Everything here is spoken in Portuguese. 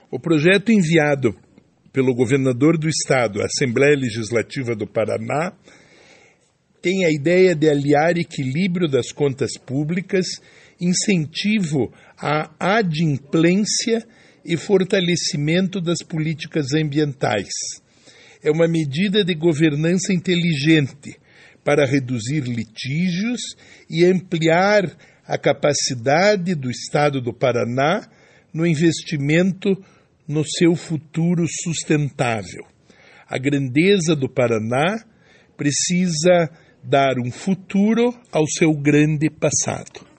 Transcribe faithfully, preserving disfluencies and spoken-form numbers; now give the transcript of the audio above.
O projeto enviado pelo governador do estado à Assembleia Legislativa do Paraná tem a ideia de aliar equilíbrio das contas públicas, incentivo à adimplência e fortalecimento das políticas ambientais. É uma medida de governança inteligente para reduzir litígios e ampliar a capacidade do estado do Paraná no investimento no seu futuro sustentável. A grandeza do Paraná precisa dar um futuro ao seu grande passado.